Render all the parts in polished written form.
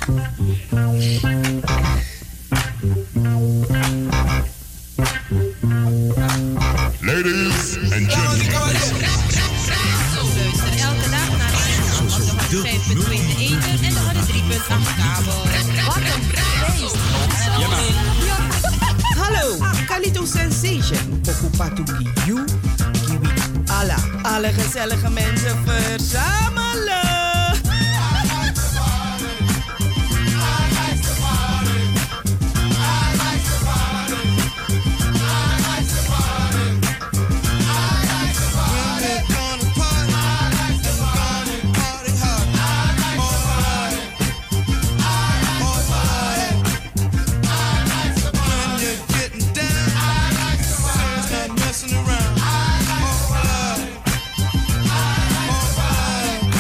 Ladies and gentlemen. Luister elke dag naar de 5.2 de eten en de 3.8 kabel. Wat een feest! Hallo, Kalito Sensation. Pokupatu Kiyu, Kiwi Ala. Alle gezellige mensen verzamelen. Messing around. Oh,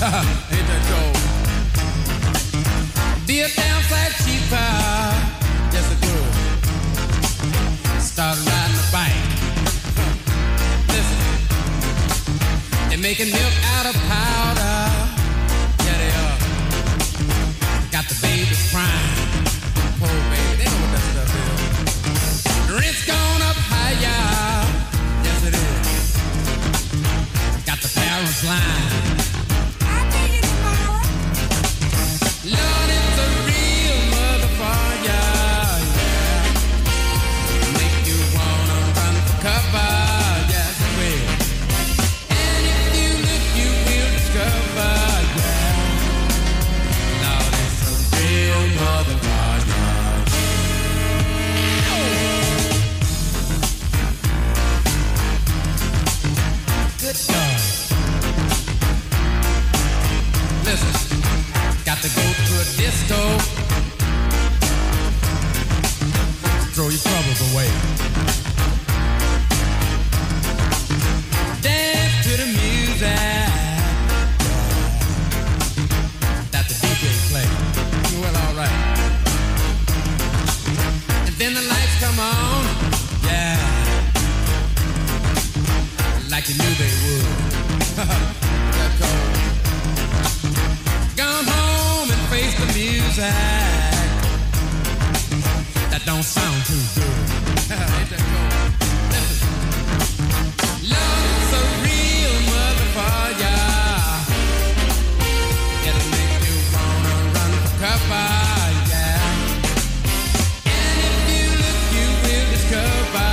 Ain't that cold? Be a damn sight cheaper. Just a good. Start riding a bike. Listen. They're making milk out of powder. Yeah, they are. Got the babies crying. Poor baby, they know what that stuff is. Rent's gone up higher. Yes, it is. Got the parents lying. I'll pay you tomorrow. Lord, it's a real motherfucker. Yeah. Make you wanna run for cover. Yes, it will. And if you look, you will discover. Yeah. Lord, it's a real motherfucker. Good God. Listen, got to go to a disco. Throw your troubles away. Dance to the music that the DJ play. Well, all right. And then the lights come on. Yeah. Like you knew they would. That cold. Gone home and face the music. That don't sound too good. Ain't that cold? Listen. Love is a real motherfucker. It'll make you wanna run for cover, yeah. And if you look, you will discover.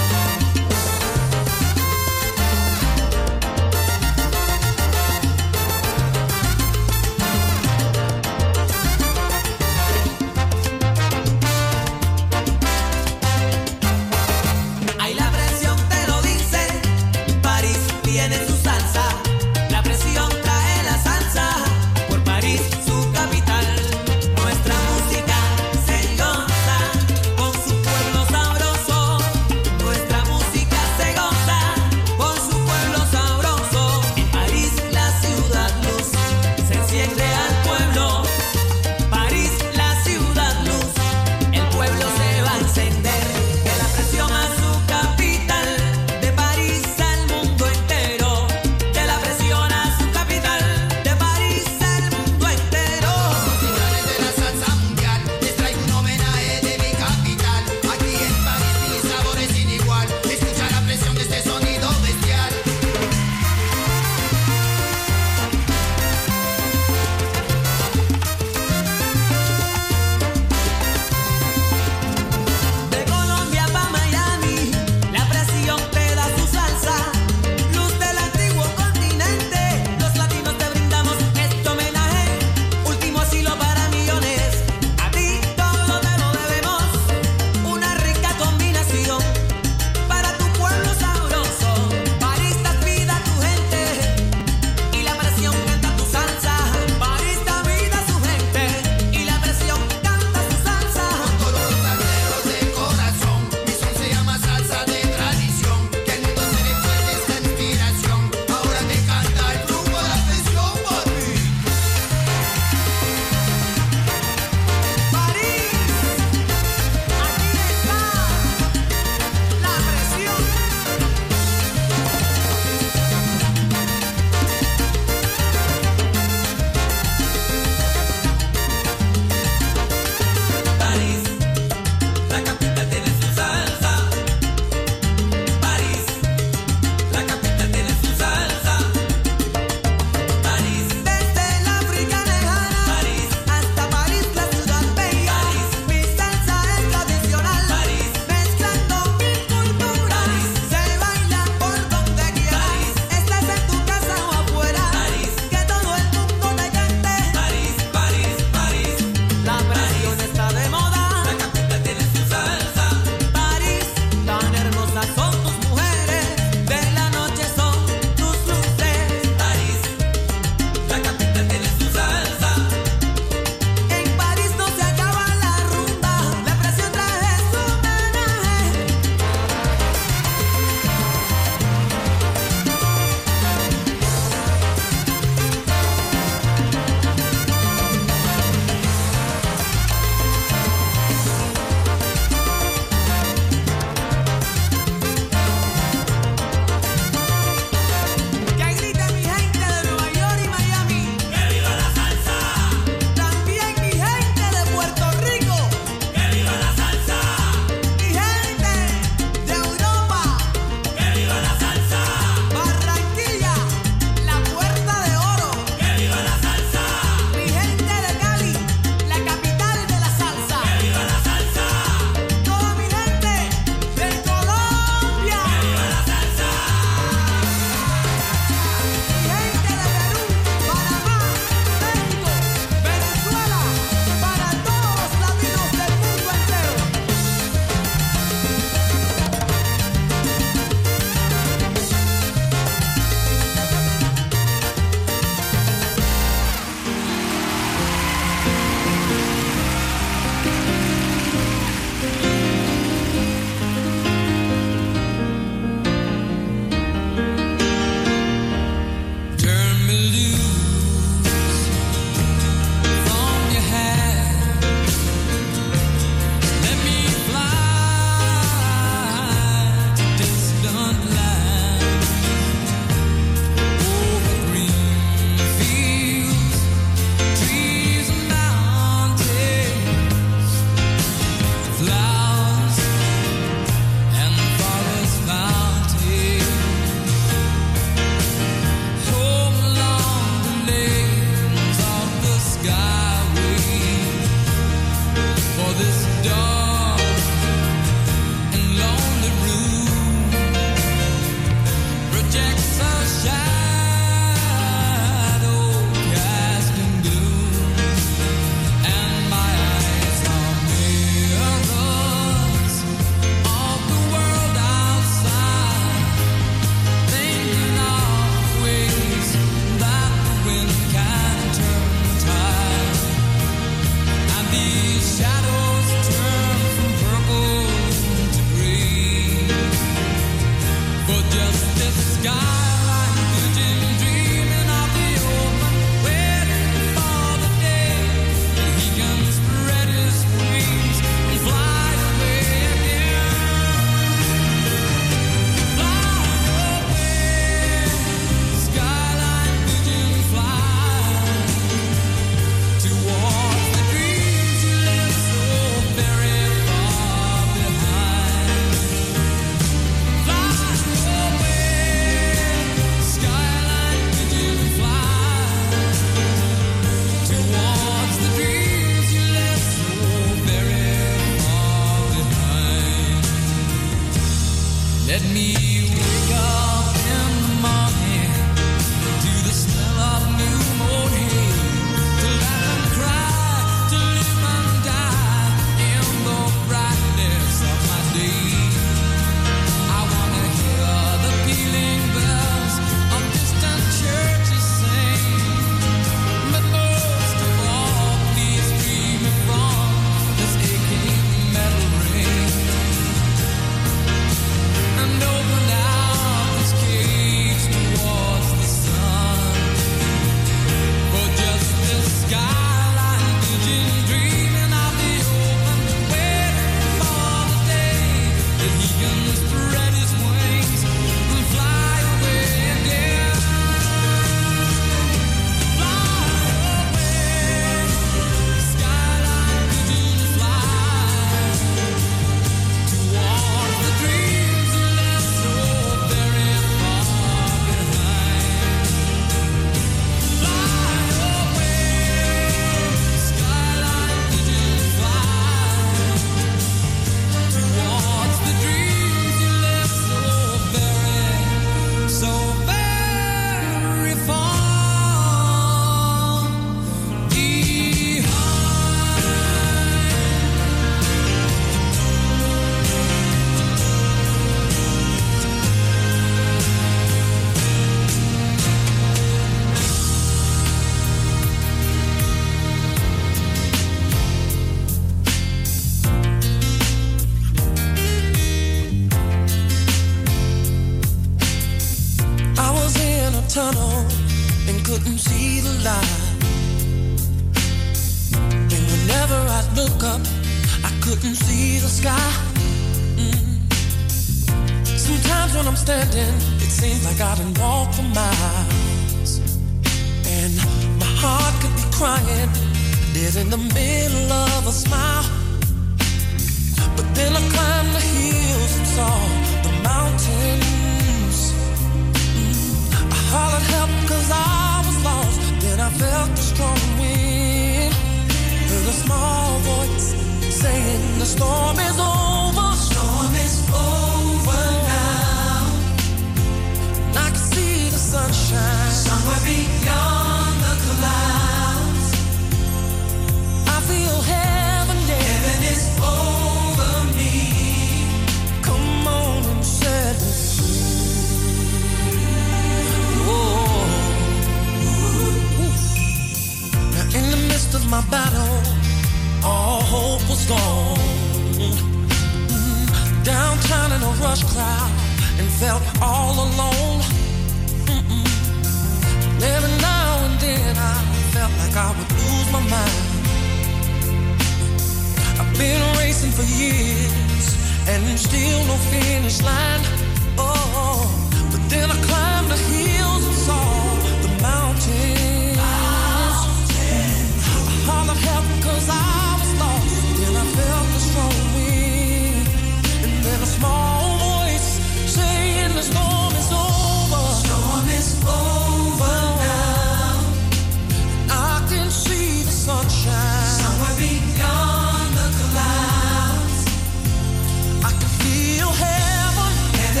Somewhere beyond the clouds, I can feel heaven.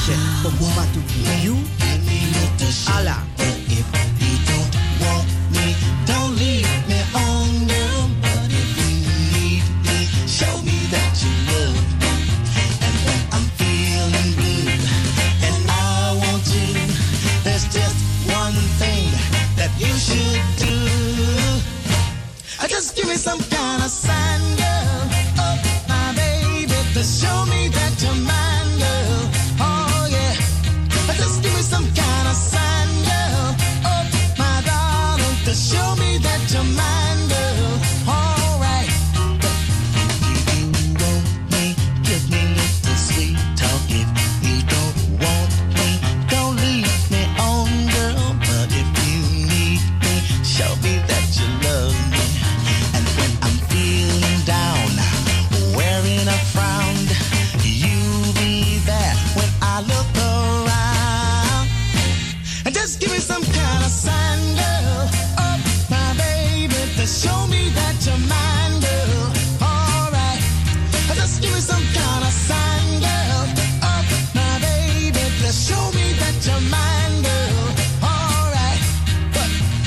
Sensation. Pokupatu you. Allah. If you don't want me, don't leave me on, girl. But if you need me, show me that you love me. And when I'm feeling blue and I want you, there's just one thing that you should do. Just give me some kind of sign, girl. Oh, my baby, to show me that you're mine, girl. Oh, yeah. Just give me some kind of sign, girl. Oh, my darling, to show me that you're mine, girl. All right. If you want me, give me little sweet talk. If you don't want me, don't leave me on, girl. But if you need me, show me that you love me. And when I'm feeling down, wearing a frown, you be there when I look around. And just give me some kind of sign, girl. Oh, my baby, to show me that you're mine, girl. All right. Just give me some kind of sign, girl. Oh, my baby, to show me that you're mine, girl. All right. But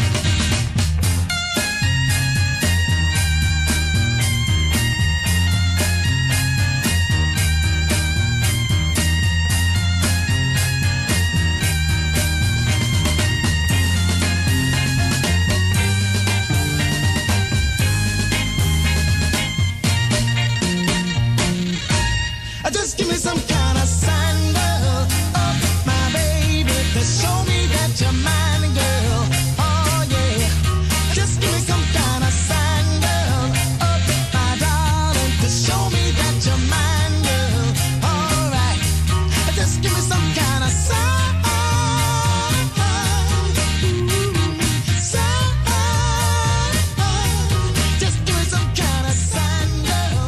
just give me some kind of sign, girl. Oh, my baby, to show me that you're mine, girl. Oh, yeah. Just give me some kind of sign, girl. Oh, my darling, to show me that you're mine, girl. All right. Just give me some kind of sign. Just give me some kind of sign, girl.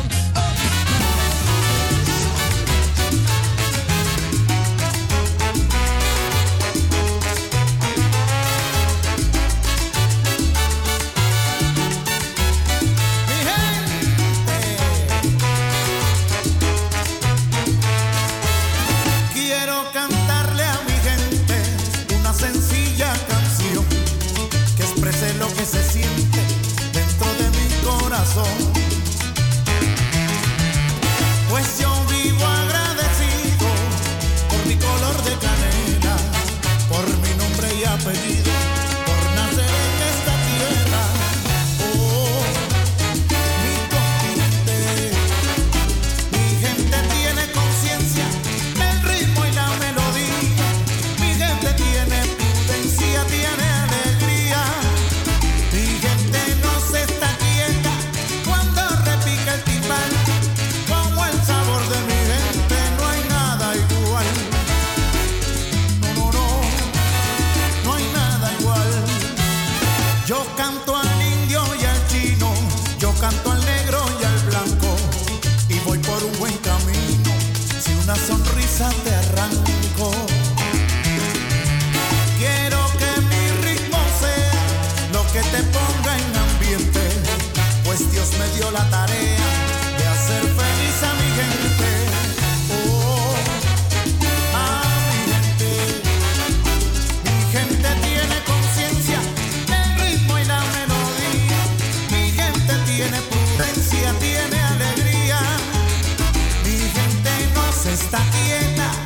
Quiero cantarle a mi gente una sencilla canción que exprese lo que se siente dentro de mi corazón. Pues yo vivo agradecido por mi color de canela, por mi nombre y apellido, por nacer en esta tierra. Oh, mi continente, mi gente tiene conciencia del ritmo y la melodía. Mi gente tiene prudencia, tiene alegría. Mi gente no se está quieta cuando repica el timbal. Como el sabor de mi gente no hay nada igual. No, no, no, no hay nada igual. Yo canto al indio y al chino, yo canto al negro y al blanco, y voy por un buen camino si una sonrisa te arranco. Quiero que mi ritmo sea lo que te ponga en ambiente, pues Dios me dio la tarea de hacer feliz a mi gente. Oh, a mi gente. Mi gente tiene conciencia del ritmo y la melodía. Mi gente tiene prudencia, tiene alegría. Mi gente no se está quieta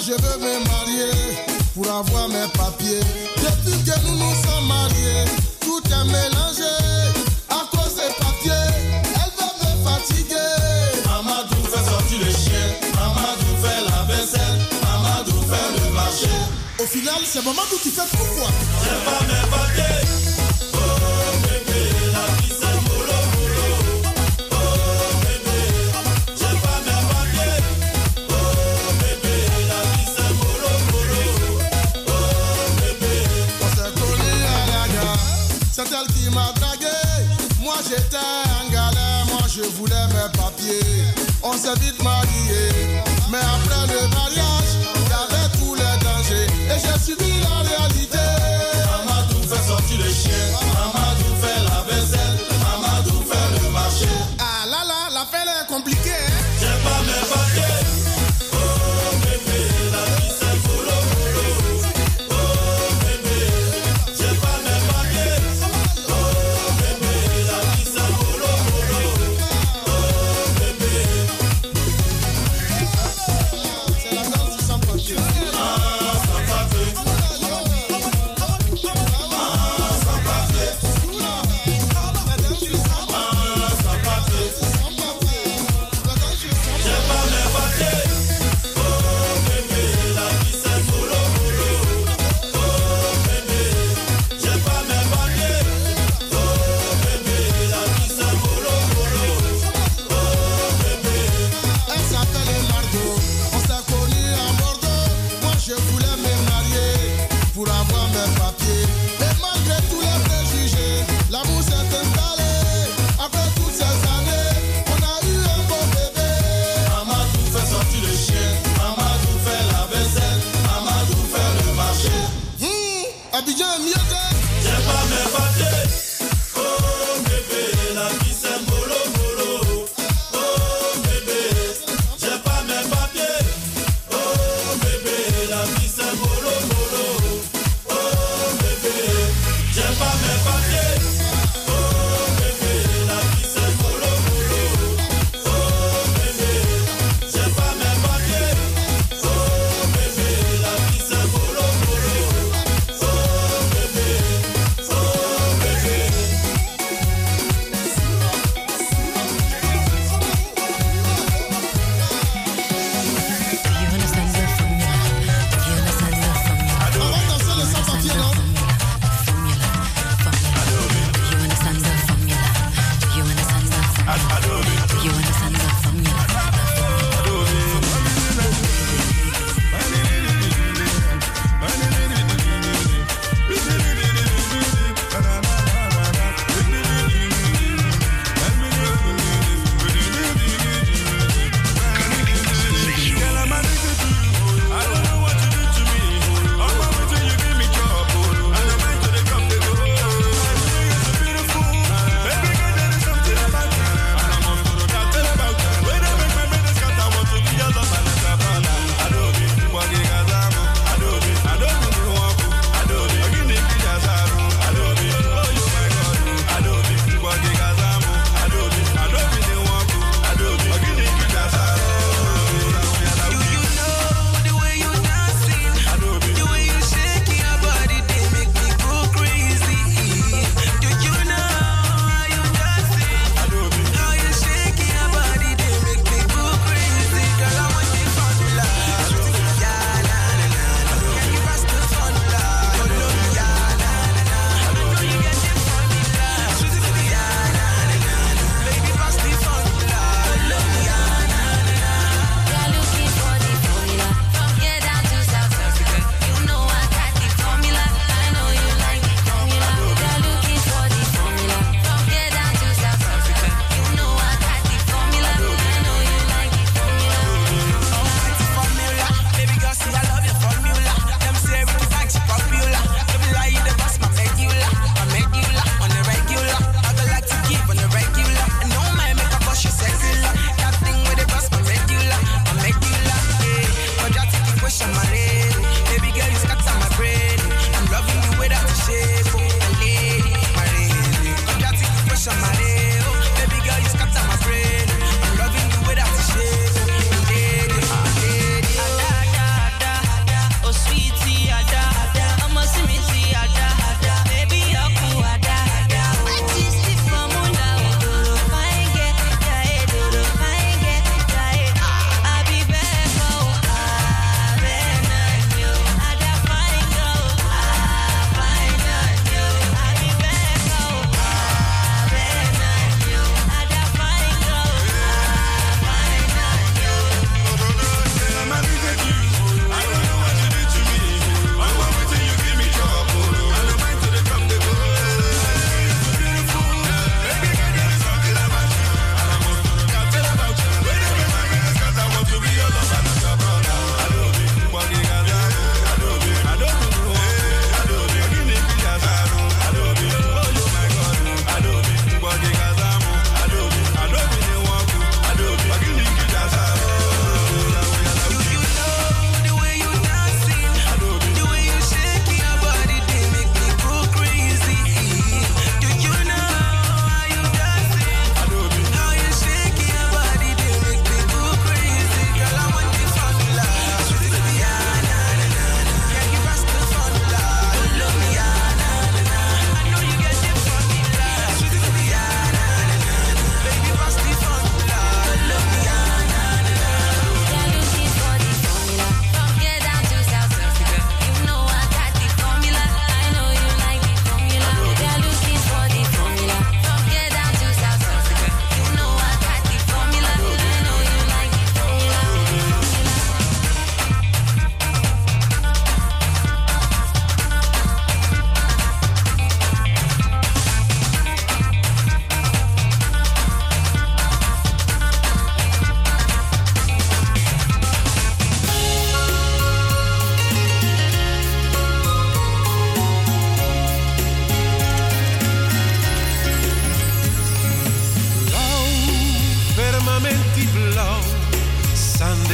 je veux me marier pour avoir mes papiers. Depuis que nous nous sommes mariés, tout est mélangé à cause des papiers. Elle veut me fatiguer. Mamadou fait sortir le chien, Mamadou fait la vaisselle, Mamadou fait le marché. Au final, c'est Mamadou qui fait tout quoi. J'ai pas mes papiers. Oh bébé, la vie c'est mollo mollo. Oh bébé, j'ai pas mes papiers. Oh bébé, la vie c'est mollo mollo. Oh bébé, on s'est connus à la gare, c'est elle qui m'a dragué. Moi j'étais en galère, moi je voulais mes papiers. On s'est vite mariés, mais après le mariage, il y avait tous les dangers. Et j'ai subi la réalité. Mamadou fait sortir le chien, Mamadou fait la vaisselle, Mamadou fait le marché. Ah là là, l'affaire est compliquée, hein? J'ai pas mes papiers. Oh bébé, la vie c'est mollo mollo. Oh bébé, j'ai pas mes papiers. Oh bébé, la vie c'est mollo mollo. Oh bébé.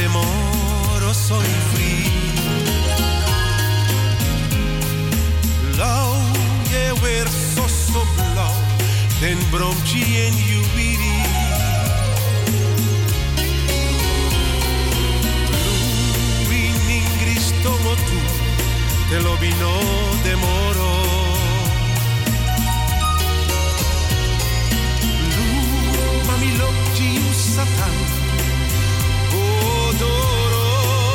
demoro soy free. Lau je weer so blauw, den bromchi en jubiri. Lui ningris tomo tu, te lo vino demoro. Lu mami lokji satan, odoro.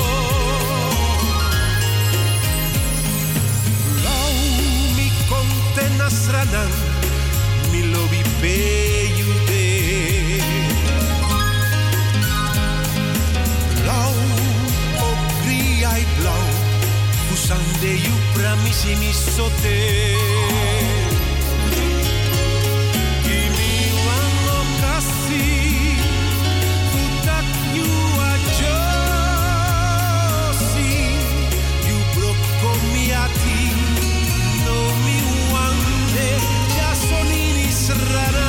Lau mi conte nasranan, mi lobi peyude. Lau opri ai blau, fusande you pramissimi sote. Kimi wango kasi, futak you ajosi, you broko miati, no mi wande, jasonini serana.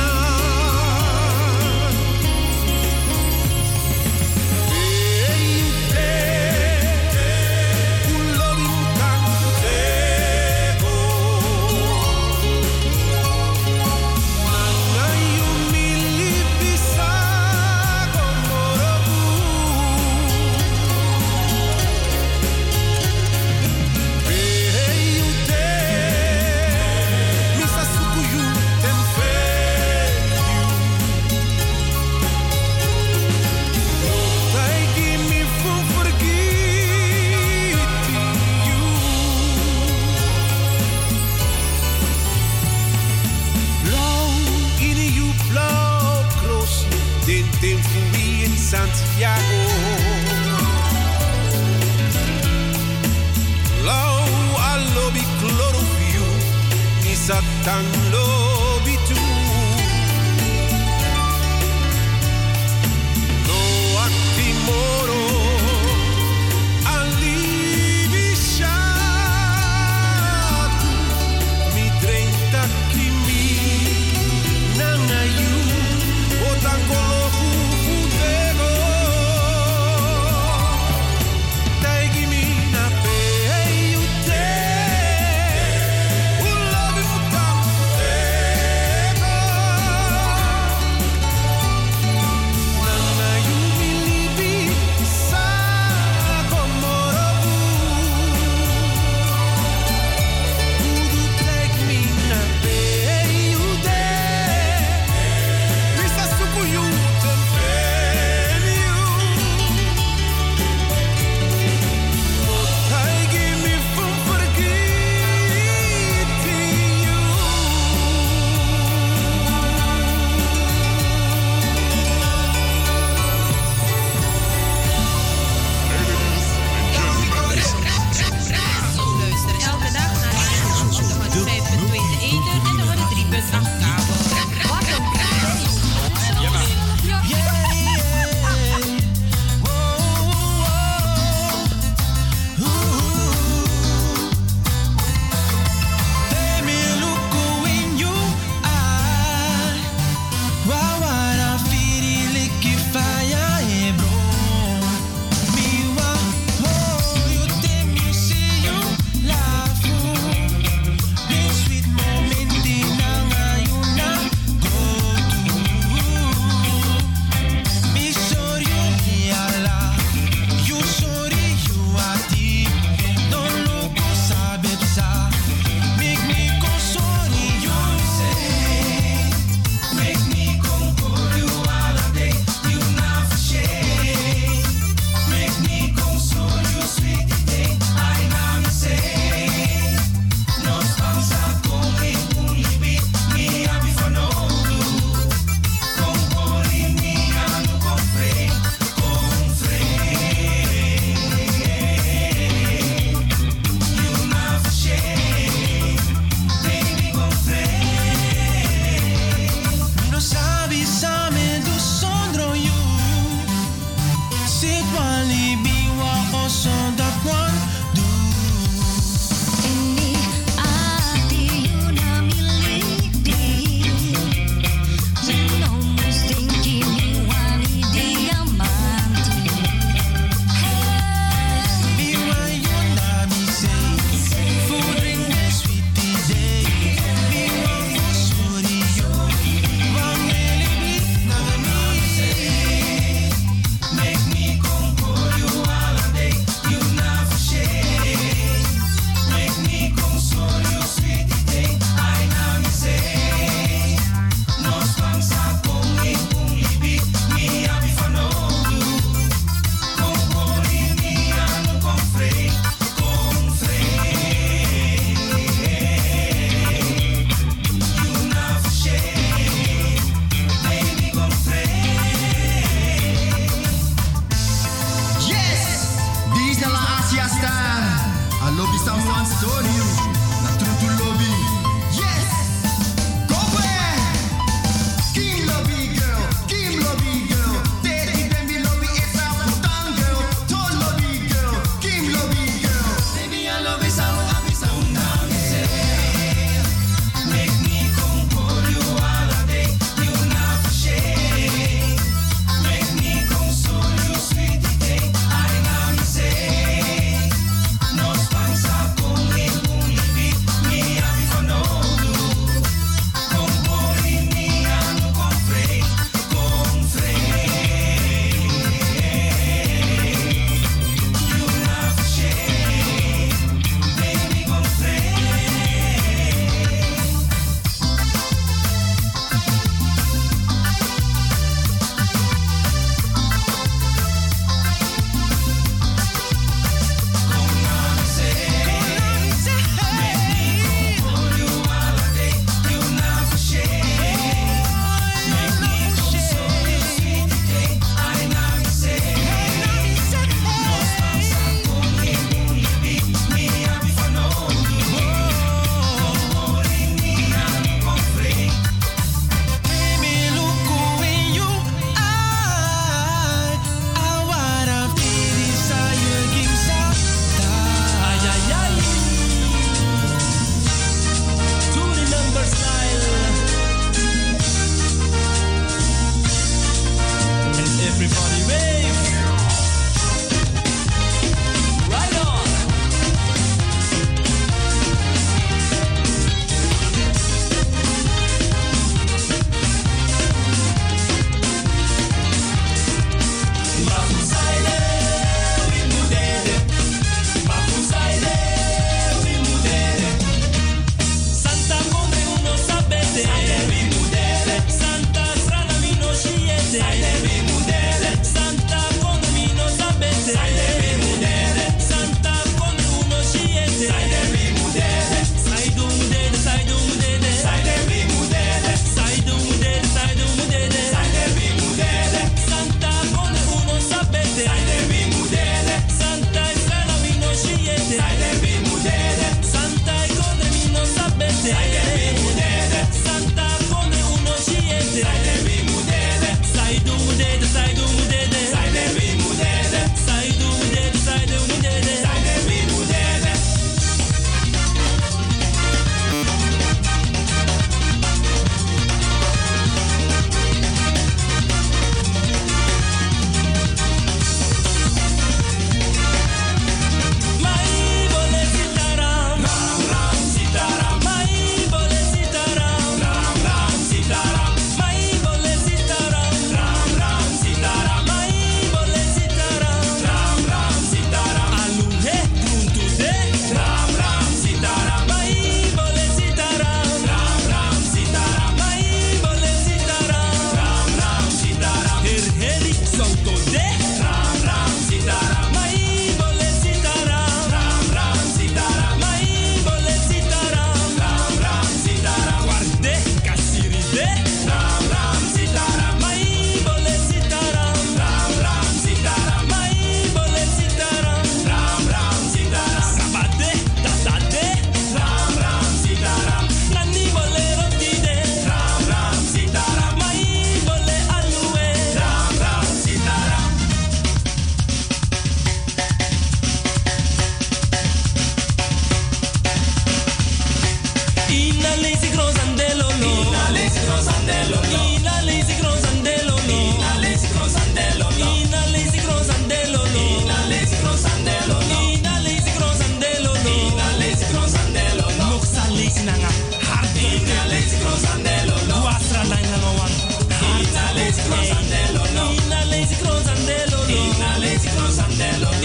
Santiago, lau a lobby clorofio, ni satan lobby tu. No actimoro, alivisciato, mi 30 kimi, nanayu, o tangolo. Lazy Cross and Delolo.